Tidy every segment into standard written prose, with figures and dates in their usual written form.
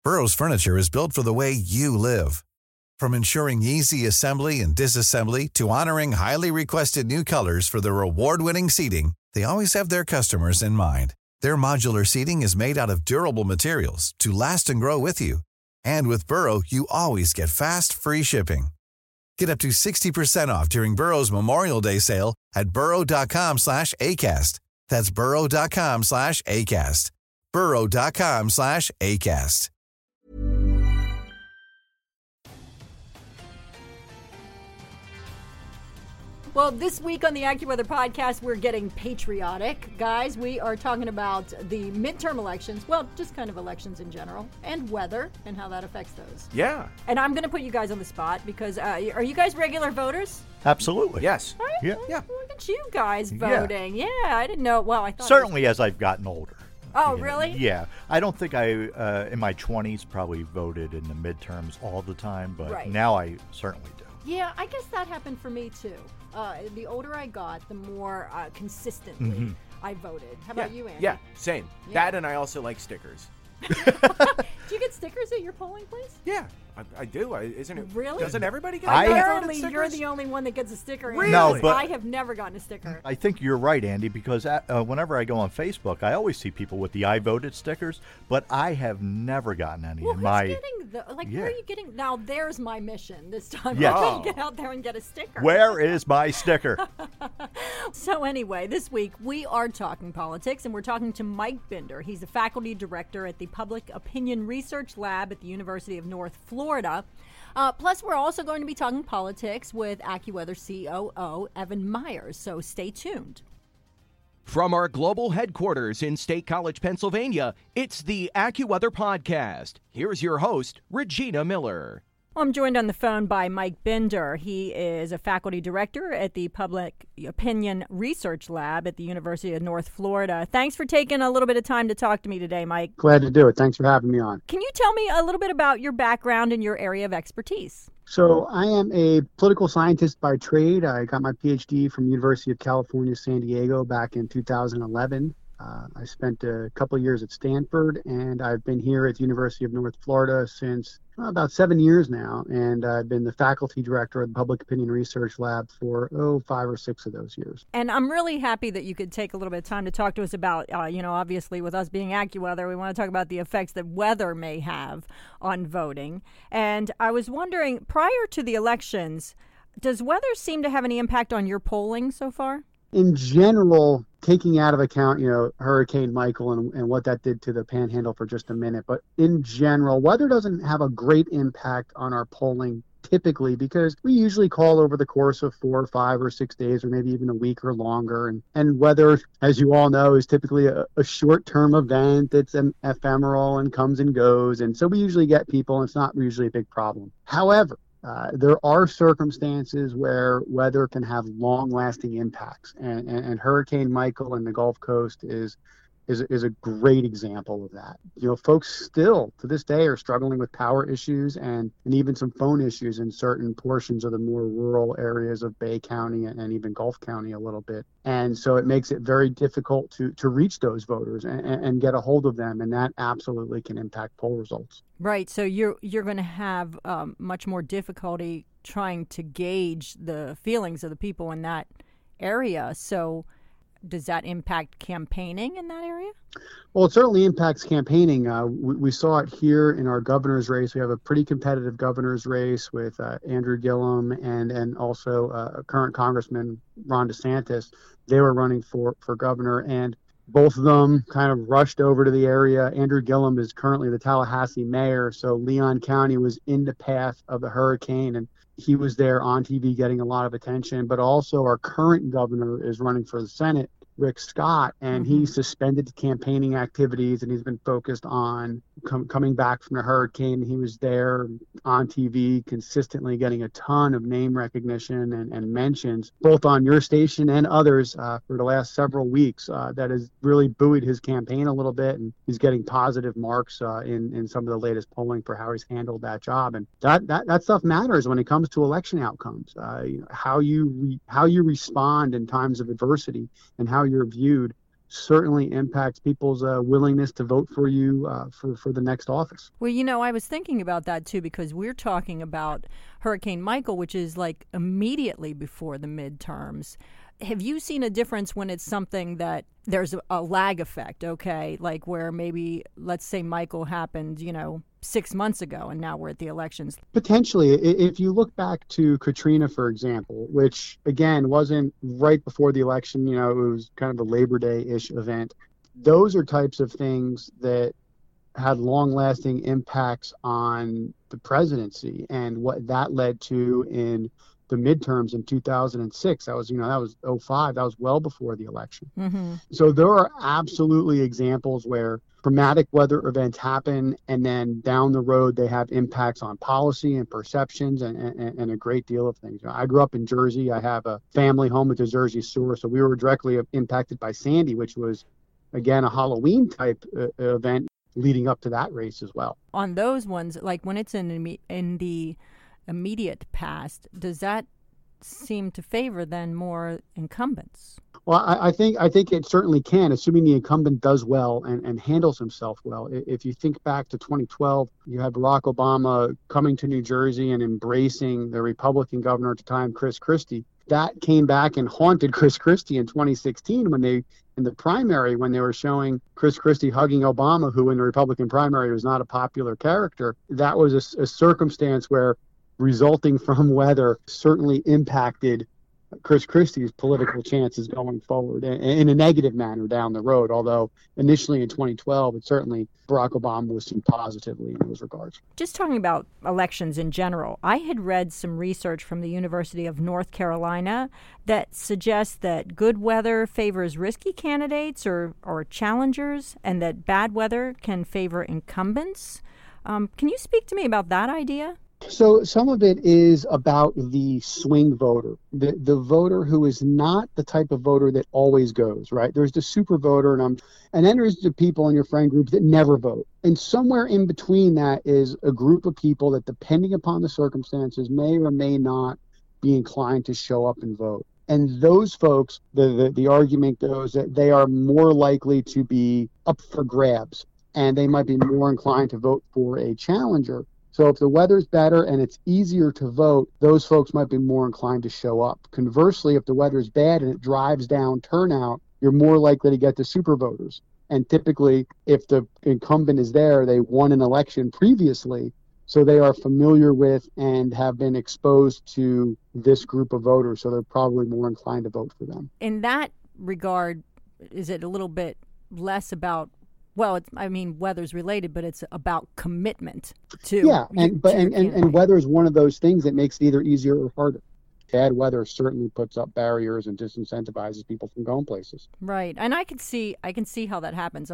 Burrow's furniture is built for the way you live. From ensuring easy assembly and disassembly to honoring highly requested new colors for their award-winning seating, they always have their customers in mind. Their modular seating is made out of durable materials to last and grow with you. And with Burrow, you always get fast, free shipping. Get up to 60% off during Burrow's Memorial Day sale at burrow.com/ACAST. That's burrow.com/ACAST. burrow.com/ACAST. Well, this week on the AccuWeather podcast, we're getting patriotic. Guys, we are talking about the midterm elections, well, just kind of elections in general, and weather and how that affects those. Yeah. And I'm going to put you guys on the spot because are you guys regular voters? Absolutely. Yes. Right? Yeah. Yeah. Look at you guys voting. Yeah, I didn't know. Well, I thought. Certainly as I've gotten older. Oh, You know, really? Yeah. I don't think I, in my 20s, probably voted in the midterms all the time, but Right. now I certainly do. Yeah, I guess that happened for me too. The older I got, the more consistently I voted. How about you, Andy? Yeah, same. Yeah. That, and I also like stickers. Do you get stickers at your polling place? Yeah, I do. Isn't it? Really? Doesn't everybody get I- voted Apparently, you're stickers? the only one that gets a sticker. Really? No, but- I have never gotten a sticker. I think you're right, Andy, because whenever I go on Facebook, I always see people with the I voted stickers, but I have never gotten any Well, in who's my... getting the, where Yeah. are you getting? Now, there's my mission this time. Yes. I'm Oh. going to get out there and get a sticker. Where is my sticker? So anyway, this week we are talking politics, and we're talking to Mike Binder. He's a faculty director at the Public Opinion Research Lab at the University of North Florida. Plus, we're also going to be talking politics with AccuWeather COO Evan Myers, so stay tuned. From our global headquarters in State College, Pennsylvania, it's the AccuWeather Podcast. Here's your host, Regina Miller. I'm joined on the phone by Mike Binder. He is a faculty director at the Public Opinion Research Lab at the University of North Florida. Thanks for taking a little bit of time to talk to me today, Mike. Glad to do it. Thanks for having me on. Can you tell me a little bit about your background and your area of expertise? So I am a political scientist by trade. I got my PhD from University of California, San Diego back in 2011. I spent a couple of years at Stanford, and I've been here at the University of North Florida since about 7 years now, and I've been the faculty director of the Public Opinion Research Lab for 5 or 6 of those years. And I'm really happy that you could take a little bit of time to talk to us about, obviously with us being AccuWeather, we want to talk about the effects that weather may have on voting. And I was wondering, prior to the elections, does weather seem to have any impact on your polling so far? In general, taking out of account, Hurricane Michael and what that did to the Panhandle for just a minute, but in general, weather doesn't have a great impact on our polling typically because we usually call over the course of 4, 5, or 6 days, or maybe even a week or longer. And weather, as you all know, is typically a short-term event. It's an ephemeral and comes and goes. And so we usually get people, and it's not usually a big problem. However, there are circumstances where weather can have long-lasting impacts, and Hurricane Michael and the Gulf Coast is a great example of that. Folks still to this day are struggling with power issues and even some phone issues in certain portions of the more rural areas of Bay County and even Gulf County a little bit. And so it makes it very difficult to reach those voters and get a hold of them, and that absolutely can impact poll results. Right. So you're going to have much more difficulty trying to gauge the feelings of the people in that area. So does that impact campaigning in that area? Well, it certainly impacts campaigning. We saw it here in our governor's race. We have a pretty competitive governor's race with Andrew Gillum and also current Congressman Ron DeSantis. They were running for governor, and both of them kind of rushed over to the area. Andrew Gillum is currently the Tallahassee mayor, so Leon County was in the path of the hurricane, and he was there on TV getting a lot of attention. But also our current governor is running for the Senate, Rick Scott, and he suspended campaigning activities, and he's been focused on coming back from the hurricane. He was there on TV consistently getting a ton of name recognition and mentions, both on your station and others for the last several weeks. That has really buoyed his campaign a little bit, and he's getting positive marks in some of the latest polling for how he's handled that job. And that stuff matters when it comes to election outcomes. How you respond in times of adversity and how you're viewed certainly impacts people's willingness to vote for you for the next office. Well, I was thinking about that too, because we're talking about Hurricane Michael, which is like immediately before the midterms. Have you seen a difference when it's something that there's a lag effect, okay? Like where maybe, let's say Michael happened, 6 months ago, and now we're at the elections. Potentially, if you look back to Katrina, for example, which again wasn't right before the election, it was kind of a Labor Day-ish event. Those are types of things that had long-lasting impacts on the presidency and what that led to in the midterms in 2006. That was 2005. That was well before the election. Mm-hmm. So there are absolutely examples where dramatic weather events happen, and then down the road they have impacts on policy and perceptions and a great deal of things. I grew up in Jersey. I have a family home at the Jersey Shore, so we were directly impacted by Sandy, which was, again, a Halloween type event leading up to that race as well. On those ones, like when it's in the immediate past, does that seem to favor then more incumbents? Well, I think it certainly can, assuming the incumbent does well and handles himself well. If you think back to 2012, you had Barack Obama coming to New Jersey and embracing the Republican governor at the time, Chris Christie. That came back and haunted Chris Christie in 2016 in the primary, when they were showing Chris Christie hugging Obama, who in the Republican primary was not a popular character. That was a circumstance where resulting from weather certainly impacted Chris Christie's political chances going forward in a negative manner down the road, although initially in 2012, Barack Obama was seen positively in those regards. Just talking about elections in general, I had read some research from the University of North Carolina that suggests that good weather favors risky candidates or challengers, and that bad weather can favor incumbents. Can you speak to me about that idea? So some of it is about the swing voter, the voter who is not the type of voter that always goes, right? There's the super voter, and then there's the people in your friend group that never vote. And somewhere in between that is a group of people that, depending upon the circumstances, may or may not be inclined to show up and vote. And those folks, the argument goes that they are more likely to be up for grabs, and they might be more inclined to vote for a challenger. So if the weather's better and it's easier to vote, those folks might be more inclined to show up. Conversely, if the weather's bad and it drives down turnout, you're more likely to get the super voters. And typically, if the incumbent is there, they won an election previously, so they are familiar with and have been exposed to this group of voters, so they're probably more inclined to vote for them. In that regard, is it a little bit less about, well, weather's related, but it's about commitment to. Yeah, and weather is one of those things that makes it either easier or harder. Bad weather certainly puts up barriers and disincentivizes people from going places. Right, and I can see how that happens.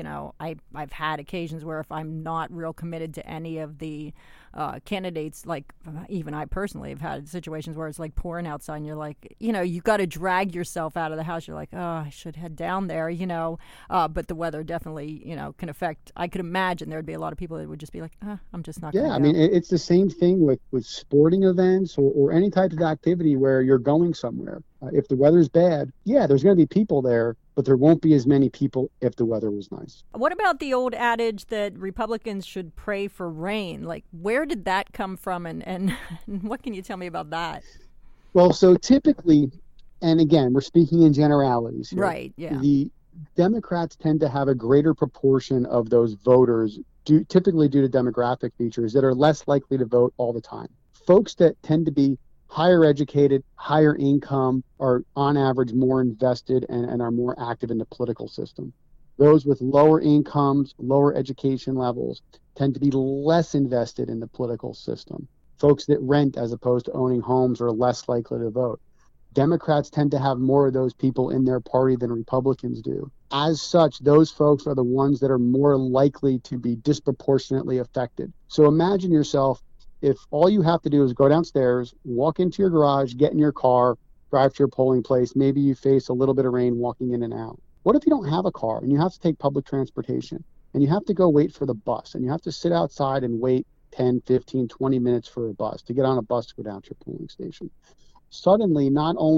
I've had occasions where if I'm not real committed to any of the candidates, like even I personally have had situations where it's like pouring outside, and you're like, you got to drag yourself out of the house. You're like, oh, I should head down there, but the weather definitely, can affect. I could imagine there'd be a lot of people that would just be like, I'm just not. Yeah, it's the same thing with sporting events or any type of activity where you're going somewhere. If the weather's bad, there's going to be people there, but there won't be as many people if the weather was nice. What about the old adage that Republicans should pray for rain? Like, where did that come from, and what can you tell me about that? Well, so typically, and again, we're speaking in generalities here. Right, yeah. The Democrats tend to have a greater proportion of those voters, typically due to demographic features, that are less likely to vote all the time. Folks that tend to be higher educated, higher income, are on average more invested and are more active in the political system. Those with lower incomes, lower education levels tend to be less invested in the political system. Folks that rent as opposed to owning homes are less likely to vote. Democrats tend to have more of those people in their party than Republicans do. As such, those folks are the ones that are more likely to be disproportionately affected. So imagine yourself, if all you have to do is go downstairs, walk into your garage, get in your car, drive to your polling place, maybe you face a little bit of rain walking in and out. What if you don't have a car and you have to take public transportation and you have to go wait for the bus and you have to sit outside and wait 10, 15, 20 minutes for a bus to get on a bus to go down to your polling station? Suddenly, not only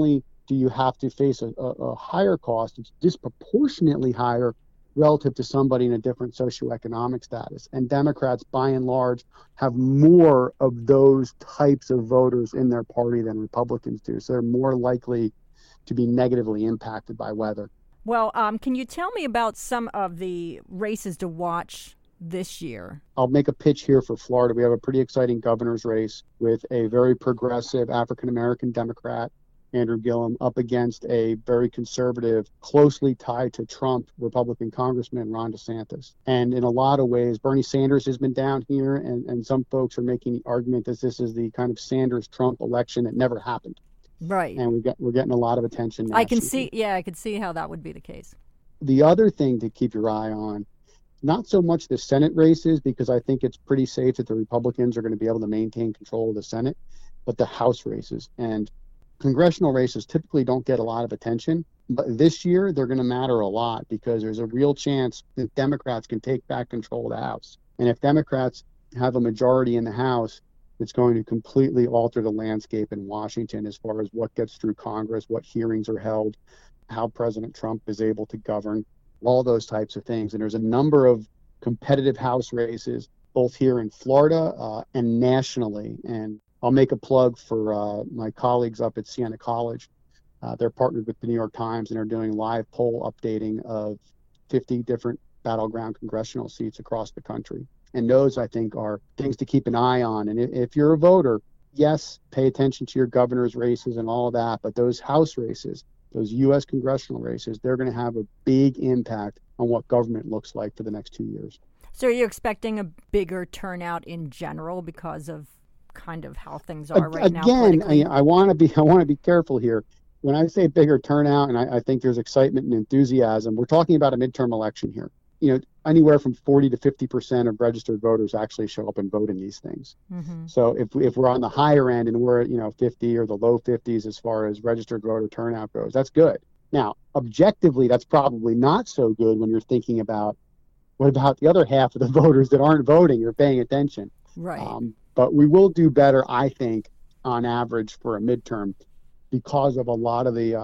do you have to face a higher cost? It's disproportionately higher relative to somebody in a different socioeconomic status. And Democrats, by and large, have more of those types of voters in their party than Republicans do. So they're more likely to be negatively impacted by weather. Well, can you tell me about some of the races to watch this year? I'll make a pitch here for Florida. We have a pretty exciting governor's race with a very progressive African-American Democrat, Andrew Gillum, up against a very conservative, closely tied to Trump Republican Congressman Ron DeSantis. And in a lot of ways, Bernie Sanders has been down here, and some folks are making the argument that this is the kind of Sanders-Trump election that never happened. Right. And we're getting a lot of attention now. I can see how that would be the case. The other thing to keep your eye on, not so much the Senate races, because I think it's pretty safe that the Republicans are going to be able to maintain control of the Senate, but the House races. And congressional races typically don't get a lot of attention, but this year they're going to matter a lot because there's a real chance that Democrats can take back control of the House. And if Democrats have a majority in the House, it's going to completely alter the landscape in Washington as far as what gets through Congress, what hearings are held, how President Trump is able to govern, all those types of things. And there's a number of competitive House races, both here in Florida and nationally. And I'll make a plug for my colleagues up at Siena College. They're partnered with the New York Times and are doing live poll updating of 50 different battleground congressional seats across the country. And those, I think, are things to keep an eye on. And if you're a voter, yes, pay attention to your governor's races and all of that. But those House races, those U.S. congressional races, they're going to have a big impact on what government looks like for the next 2 years. So are you expecting a bigger turnout in general because of kind of how things are right now? Again, I want to be careful here. When I say bigger turnout, and I think there's excitement and enthusiasm, we're talking about a midterm election here. Anywhere from 40 to 50% of registered voters actually show up and vote in these things. Mm-hmm. So if we're on the higher end and we're at 50 or the low 50s as far as registered voter turnout goes, that's good. Now, objectively, that's probably not so good when you're thinking about what about the other half of the voters that aren't voting or paying attention. Right. But we will do better, I think, on average for a midterm because of a lot of the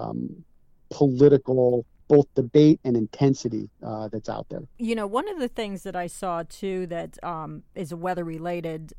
political both debate and intensity that's out there. One of the things that I saw, too, that is a weather-related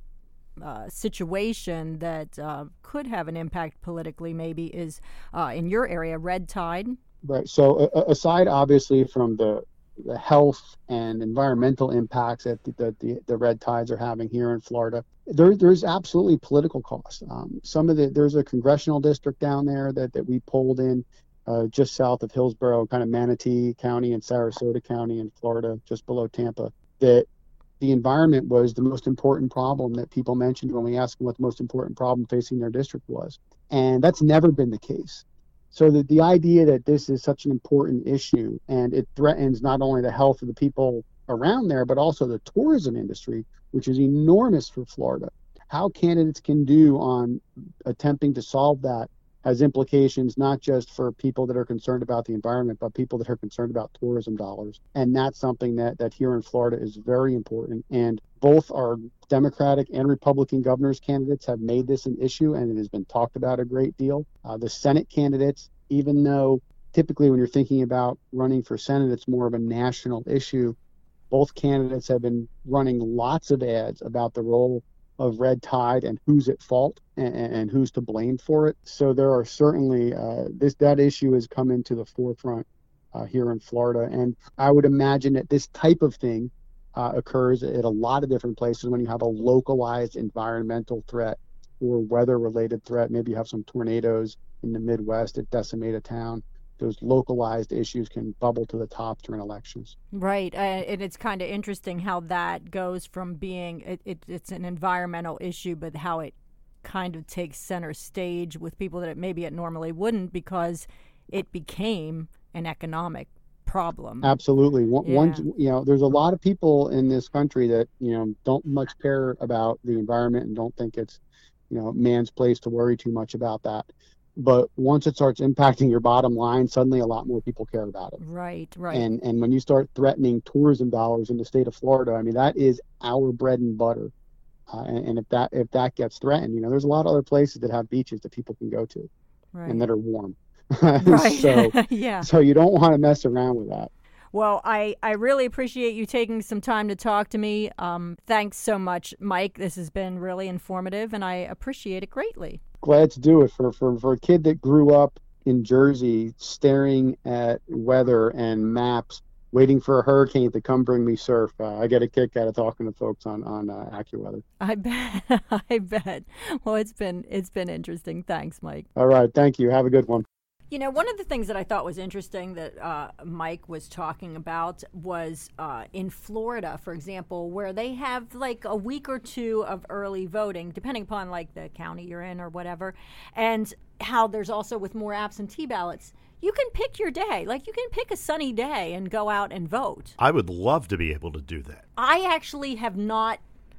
situation that could have an impact politically maybe is in your area, red tide. Right. So aside, obviously, from the health and environmental impacts that the red tides are having here in Florida, there's absolutely political costs. There's a congressional district down there that we polled in just south of Hillsborough, kind of Manatee County and Sarasota County in Florida, just below Tampa, that the environment was the most important problem that people mentioned when we asked them what the most important problem facing their district was. And that's never been the case. So the idea that this is such an important issue and it threatens not only the health of the people around there, but also the tourism industry, which is enormous for Florida. How candidates can do on attempting to solve that has implications not just for people that are concerned about the environment, but people that are concerned about tourism dollars. And that's something that here in Florida is very important. And both our Democratic and Republican governor's candidates have made this an issue, and it has been talked about a great deal. The Senate candidates, even though typically when you're thinking about running for Senate, it's more of a national issue, both candidates have been running lots of ads about the role of red tide and who's at fault and who's to blame for it. So there are certainly that issue has come into the forefront here in Florida, and I would imagine that this type of thing occurs at a lot of different places when you have a localized environmental threat or weather-related threat. Maybe you have some tornadoes in the Midwest that decimate a town. Those localized issues can bubble to the top during elections. Right. And it's kind of interesting how that goes from being it's an environmental issue, but how it kind of takes center stage with people that maybe it normally wouldn't because it became an economic problem. Absolutely. There's a lot of people in this country that, don't much care about the environment and don't think it's, man's place to worry too much about that. But once it starts impacting your bottom line, suddenly a lot more people care about it. Right. And when you start threatening tourism dollars in the state of Florida, I mean, that is our bread and butter. And if that gets threatened, there's a lot of other places that have beaches that people can go to and that are warm. Right. So, Yeah. so you don't want to mess around with that. Well, I really appreciate you taking some time to talk to me. Thanks so much, Mike. This has been really informative, and I appreciate it greatly. Glad to do it for a kid that grew up in Jersey, staring at weather and maps, waiting for a hurricane to come bring me surf. I get a kick out of talking to folks on AccuWeather. I bet. I bet. Well, it's been interesting. Thanks, Mike. All right, thank you. Have a good one. You know, one of the things that I thought was interesting that Mike was talking about was in Florida, for example, where they have like a week or two of early voting, depending upon like the county you're in or whatever, and how there's also with more absentee ballots. You can pick your day. Like, you can pick a sunny day and go out and vote. I would love to be able to do that. I actually have not,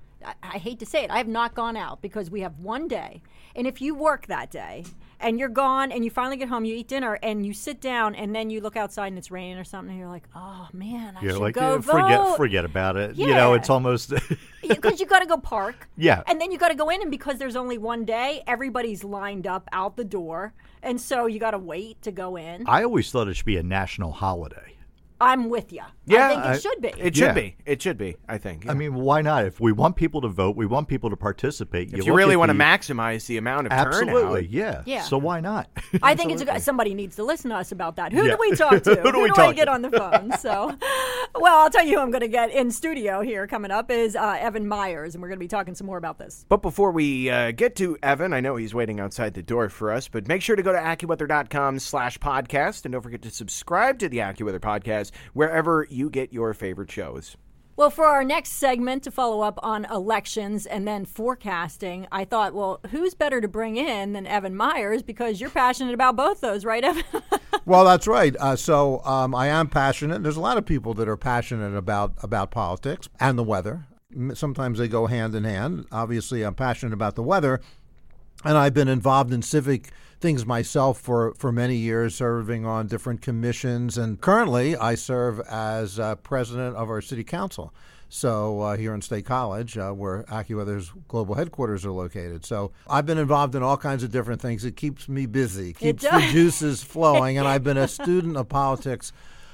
I hate to say it, I have not gone out because we have one day. And if you work that day and you're gone and you finally get home, you eat dinner and you sit down and then you look outside and it's raining or something and you're like, oh, man, I should go vote. Forget about it. Yeah. You know, it's almost... Because you got to go park. Yeah. And then you got to go in, and because there's only one day, everybody's lined up out the door. And so you got to wait to go in. I always thought it should be a national holiday. I'm with you. Yeah, I think it should be. It should be. It should be, I think. Yeah. I mean, why not? If we want people to vote, we want people to participate. If you really want to maximize the amount of absolutely, turnout. Yeah. So why not? I think somebody needs to listen to us about that. Who do we talk to? Who do we do talk I get to? on the phone? So, well, I'll tell you who I'm going to get in studio here coming up is Evan Myers, and we're going to be talking some more about this. But before we get to Evan, I know he's waiting outside the door for us, but make sure to go to AccuWeather.com/podcast, and don't forget to subscribe to the AccuWeather podcast wherever you get your favorite shows. Well, for our next segment to follow up on elections and then forecasting, I thought, well, who's better to bring in than Evan Myers, because you're passionate about both those, right, Evan? Well, that's right. So I am passionate. There's a lot of people that are passionate about politics and the weather. Sometimes they go hand in hand. Obviously, I'm passionate about the weather, and I've been involved in civic things myself for many years, serving on different commissions. And currently, I serve as president of our city council. So here in State College, where AccuWeather's global headquarters are located. So I've been involved in all kinds of different things. It keeps me busy, keeps the juices flowing. And I've been a student of politics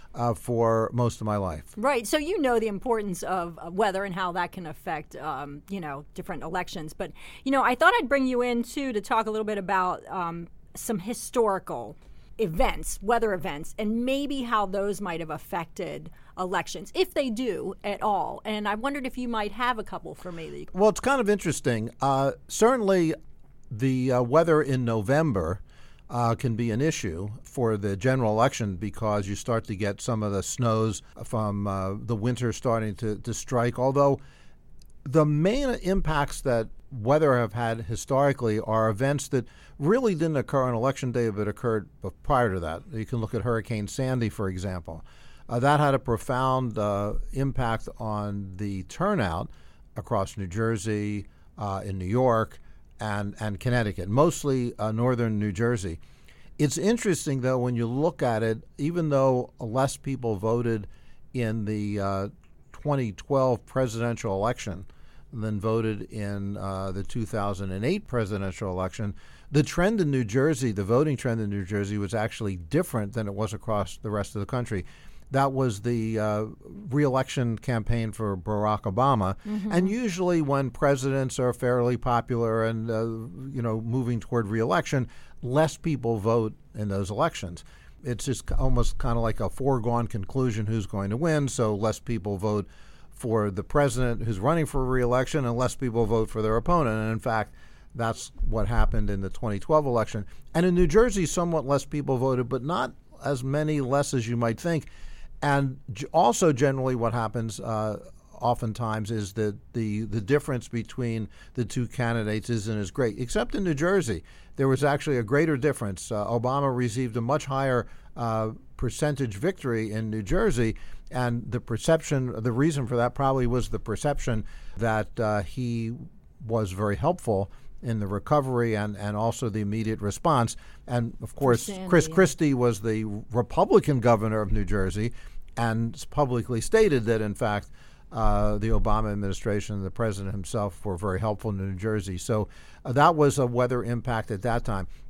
for most of my life. Right. So you know the importance of weather and how that can affect, different elections. But, I thought I'd bring you in, too, to talk a little bit about some historical events, weather events, and maybe how those might have affected elections, if they do at all. And I wondered if you might have a couple for me. Well, it's kind of interesting. Certainly, the weather in November can be an issue for the general election because you start to get some of the snows from the winter starting to strike. Although the main impacts that weather have had historically are events that really didn't occur on Election Day but occurred prior to that. You can look at Hurricane Sandy, for example. That had a profound impact on the turnout across New Jersey, in New York, and Connecticut, mostly northern New Jersey. It's interesting, though, when you look at it, even though less people voted in the 2012 presidential election than voted in the 2008 presidential election, the trend in New Jersey, the voting trend in New Jersey, was actually different than it was across the rest of the country. That was the re-election campaign for Barack Obama. Mm-hmm. And usually when presidents are fairly popular and, moving toward re-election, less people vote in those elections. It's just almost kind of like a foregone conclusion who's going to win, so less people vote for the president who's running for re-election and less people vote for their opponent. And in fact, that's what happened in the 2012 election. And in New Jersey, somewhat less people voted, but not as many less as you might think. And also generally what happens oftentimes is that the difference between the two candidates isn't as great, except in New Jersey. There was actually a greater difference. Obama received a much higher percentage victory in New Jersey, and the reason for that probably was the perception that he was very helpful in the recovery and also the immediate response. And, of course, Chris Christie was the Republican governor of New Jersey and publicly stated that, in fact, the Obama administration and the president himself were very helpful in New Jersey. So that was a weather impact at that time.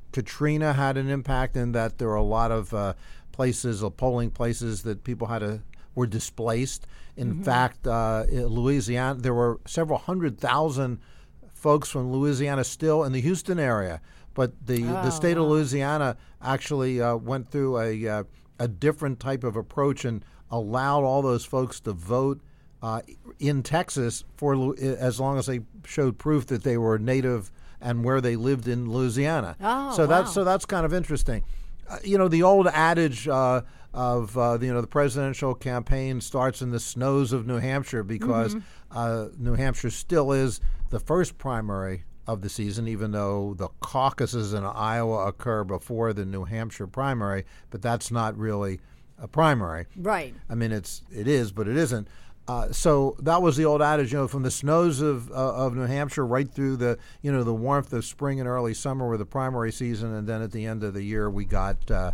Katrina had an impact in that there were a lot of polling places that people were displaced. In fact, in Louisiana, there were several 100,000 folks from Louisiana still in the Houston area. But the state of Louisiana actually went through a different type of approach and allowed all those folks to vote in Texas for as long as they showed proof that they were native and where they lived in Louisiana. So that's kind of interesting. The old adage of the presidential campaign starts in the snows of New Hampshire because New Hampshire still is the first primary of the season, even though the caucuses in Iowa occur before the New Hampshire primary, but that's not really a primary. Right. I mean, it is, but it isn't. So that was the old adage, from the snows of New Hampshire right through the warmth of spring and early summer were the primary season, and then at the end of the year we got the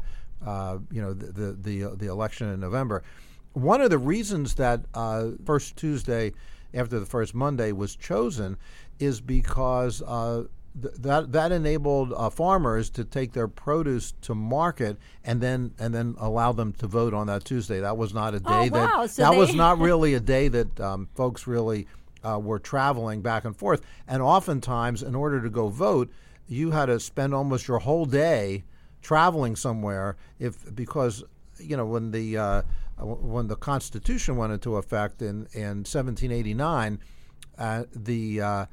election in November. One of the reasons that first Tuesday after the first Monday was chosen is because that enabled farmers to take their produce to market and then allow them to vote on that Tuesday. That was not a day was not really a day that folks really were traveling back and forth. And oftentimes, in order to go vote, you had to spend almost your whole day traveling somewhere because when the Constitution went into effect in 1789, the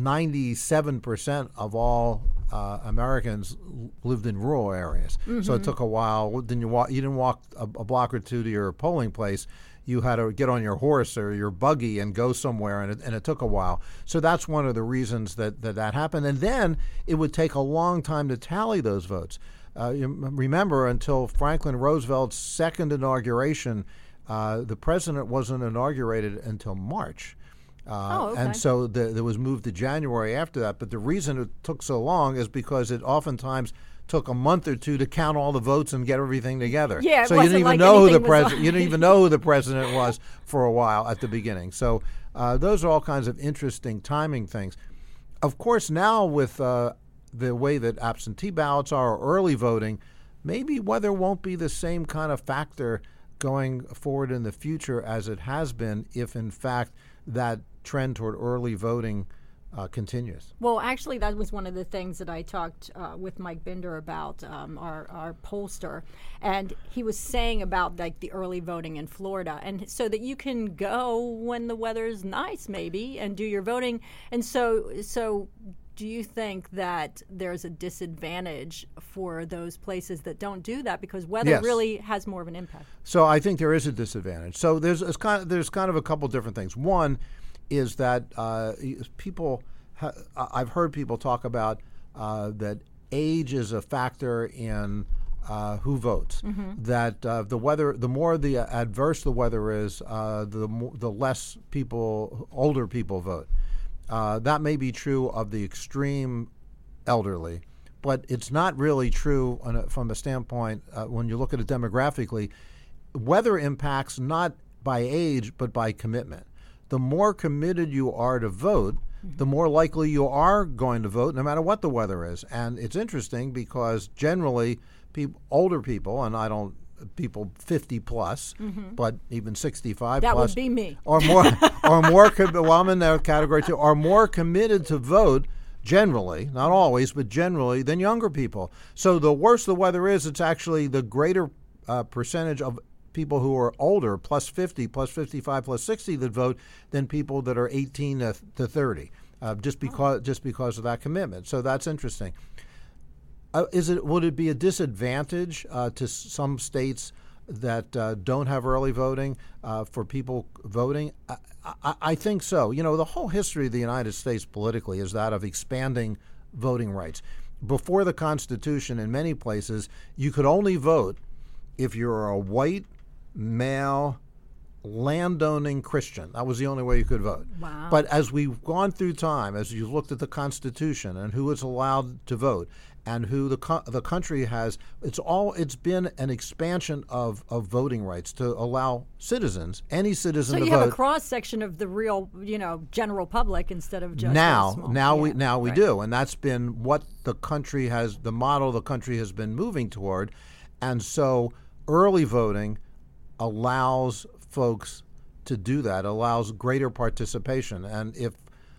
97% of all Americans lived in rural areas. So it took a while. Then you didn't walk a block or two to your polling place. You had to get on your horse or your buggy and go somewhere, and it took a while. So that's one of the reasons that happened. And then it would take a long time to tally those votes. You remember, until Franklin Roosevelt's second inauguration, the president wasn't inaugurated until March. Okay. And so there was moved to January after that. But the reason it took so long is because it oftentimes took a month or two to count all the votes and get everything together. Yeah, so you didn't even know who the president. You didn't even know who the president was for a while at the beginning. So those are all kinds of interesting timing things. Of course, now with the way that absentee ballots are, or early voting, maybe weather won't be the same kind of factor going forward in the future as it has been if, in fact, that trend toward early voting continues. Well, actually, that was one of the things that I talked with Mike Binder about, our pollster, and he was saying about like the early voting in Florida, and so that you can go when the weather's nice, maybe, and do your voting. And so do you think that there's a disadvantage for those places that don't do that because weather really has more of an impact? So I think there is a disadvantage. So there's kind of a couple different things. One is that I've heard people talk about that age is a factor in who votes. That the weather, the more the adverse the weather is, the less older people vote. That may be true of the extreme elderly, but it's not really true from a standpoint when you look at it demographically. Weather impacts not by age, but by commitment. The more committed you are to vote, the more likely you are going to vote no matter what the weather is. And it's interesting because generally older people, and people 50 plus, but even 65 that plus. That would be me. Or more, well, I'm in that category too, are more committed to vote generally, not always, but generally, than younger people. So the worse the weather is, it's actually the greater percentage of people who are older, plus 50, plus 55, plus 60 that vote than people that are 18 to 30, just because of that commitment. So that's interesting. Would it be a disadvantage to some states that don't have early voting for people voting? I think so. The whole history of the United States politically is that of expanding voting rights. Before the Constitution, in many places, you could only vote if you're a white, male, landowning Christian. That was the only way you could vote. Wow. But as we've gone through time, as you've looked at the Constitution and who is allowed to vote, and who the country has, it's been an expansion of voting rights to allow citizens, any citizen, to vote. So you have a cross section of the real, general public instead of just we do, and that's been what the country has, the model the country has been moving toward, and so early voting allows folks to do that, allows greater participation, and if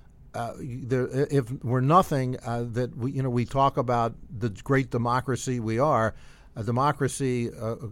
we're nothing that we talk about the great democracy we are. A democracy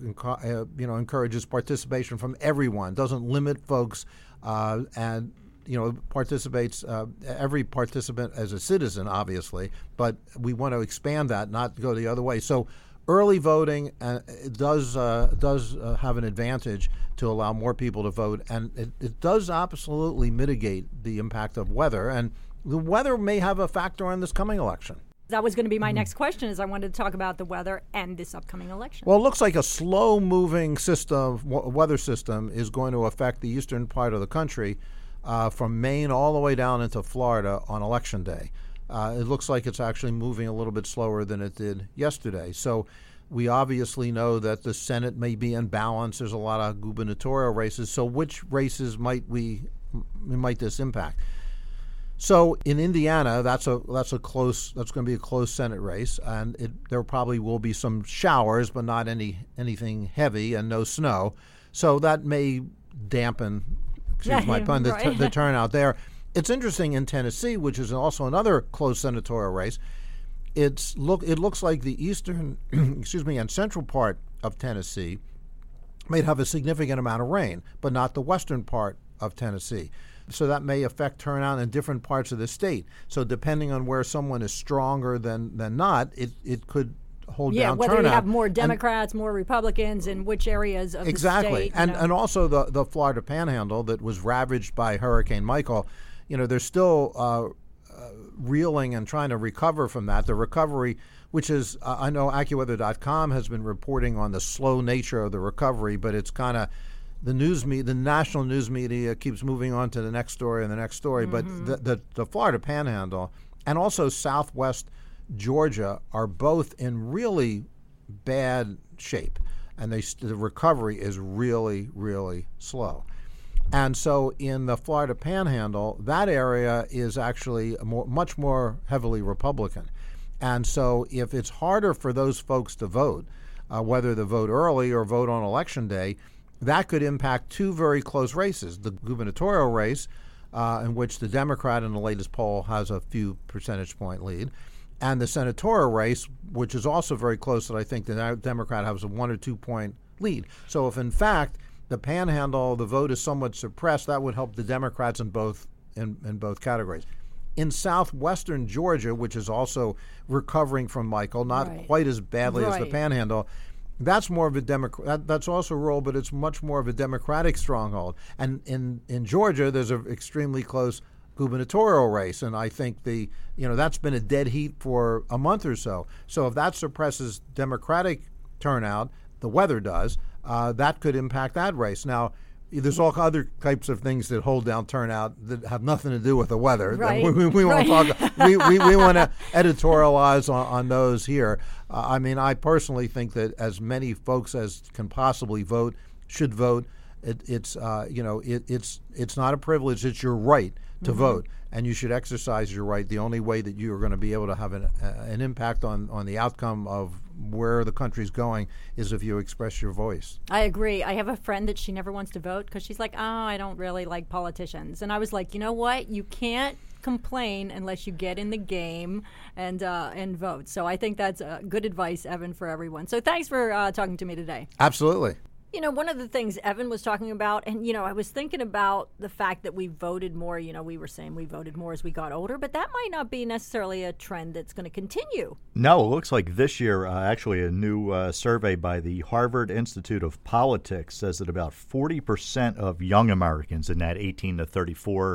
encourages participation from everyone, doesn't limit folks, and participates every participant as a citizen, obviously. But we want to expand that, not go the other way. So early voting does have an advantage to allow more people to vote, and it does absolutely mitigate the impact of weather, and the weather may have a factor on this coming election. That was going to be my next question, is I wanted to talk about the weather and this upcoming election. Well, it looks like a slow-moving weather system is going to affect the eastern part of the country from Maine all the way down into Florida on Election Day. It looks like it's actually moving a little bit slower than it did yesterday. So we obviously know that the Senate may be in balance. There's a lot of gubernatorial races. So which races might this impact? So in Indiana, that's going to be a close Senate race, and there probably will be some showers, but not anything heavy, and no snow. So that may dampen, excuse my pun, the turnout there. It's interesting in Tennessee, which is also another close senatorial race. It looks like the eastern, and central part of Tennessee may have a significant amount of rain, but not the western part of Tennessee. So that may affect turnout in different parts of the state. So depending on where someone is stronger than not, it could hold down turnout. Yeah, whether you have more Democrats, more Republicans, in which areas of the state. And also the Florida Panhandle that was ravaged by Hurricane Michael, they're still reeling and trying to recover from that. The recovery, which is, I know AccuWeather.com has been reporting on the slow nature of the recovery, but it's kind of, the national news media keeps moving on to the next story and the next story. Mm-hmm. But the Florida Panhandle and also Southwest Georgia are both in really bad shape, and the recovery is really, really slow. And so in the Florida Panhandle, that area is actually much more heavily Republican. And so if it's harder for those folks to vote, whether to vote early or vote on Election Day, that could impact two very close races. The gubernatorial race, in which the Democrat in the latest poll has a few percentage point lead, and the senatorial race, which is also very close, that I think the Democrat has a 1 or 2 point lead. So if in fact the Panhandle, the vote is somewhat suppressed, that would help the Democrats in both categories. In southwestern Georgia, which is also recovering from Michael, not quite as badly as the Panhandle, that's more of a Democrat. That's also rural, but it's much more of a Democratic stronghold. And in Georgia, there's an extremely close gubernatorial race, and I think that's been a dead heat for a month or so. So if that suppresses Democratic turnout, the weather does, that could impact that race. Now, there's all other types of things that hold down turnout that have nothing to do with the weather. Right. We won't talk. We want to editorialize on those here. I personally think that as many folks as can possibly vote should vote. It's not a privilege. It's your right to vote, and you should exercise your right. The only way that you are going to be able to have an impact on the outcome of where the country's going is if you express your voice. I agree. I have a friend that she never wants to vote because she's like, I don't really like politicians. And I was like, you know what? You can't complain unless you get in the game and vote. So I think that's good advice, Evan, for everyone. So thanks for talking to me today. Absolutely. One of the things Evan was talking about, and, I was thinking about the fact that we voted more. We were saying we voted more as we got older, but that might not be necessarily a trend that's going to continue. No, it looks like this year, actually, a new survey by the Harvard Institute of Politics says that about 40% of young Americans in that 18 to 34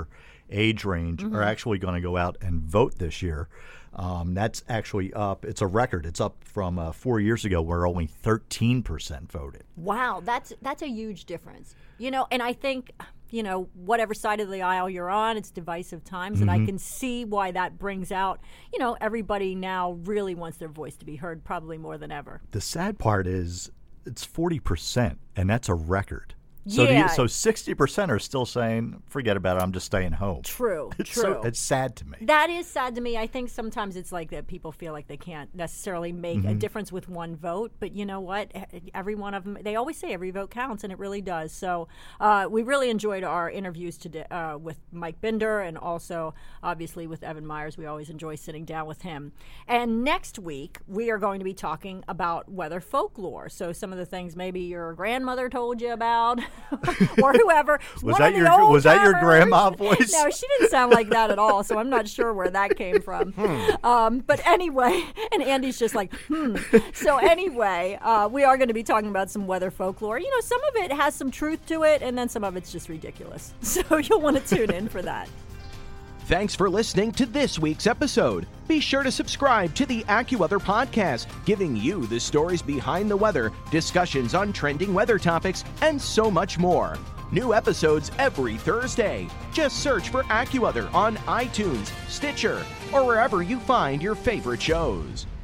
age range are actually going to go out and vote this year. That's actually up. It's a record. It's up from 4 years ago where only 13% voted. Wow, that's a huge difference. And I think, whatever side of the aisle you're on, it's divisive times, and I can see why that brings out, everybody now really wants their voice to be heard probably more than ever. The sad part is it's 40%, and that's a record. So, Yeah. so 60% are still saying, forget about it, I'm just staying home. True. It's sad to me. That is sad to me. I think sometimes it's like that people feel like they can't necessarily make a difference with one vote. But you know what? Every one of them, they always say every vote counts, and it really does. So we really enjoyed our interviews today with Mike Binder, and also, obviously, with Evan Myers. We always enjoy sitting down with him. And next week, we are going to be talking about weather folklore. So some of the things maybe your grandmother told you about. Or whoever. Was that your grandma voice? No, she didn't sound like that at all, so I'm not sure where that came from. But anyway, and Andy's just like, So anyway, we are going to be talking about some weather folklore. Some of it has some truth to it, and then some of it's just ridiculous. So you'll want to tune in for that. Thanks for listening to this week's episode. Be sure to subscribe to the AccuWeather podcast, giving you the stories behind the weather, discussions on trending weather topics, and so much more. New episodes every Thursday. Just search for AccuWeather on iTunes, Stitcher, or wherever you find your favorite shows.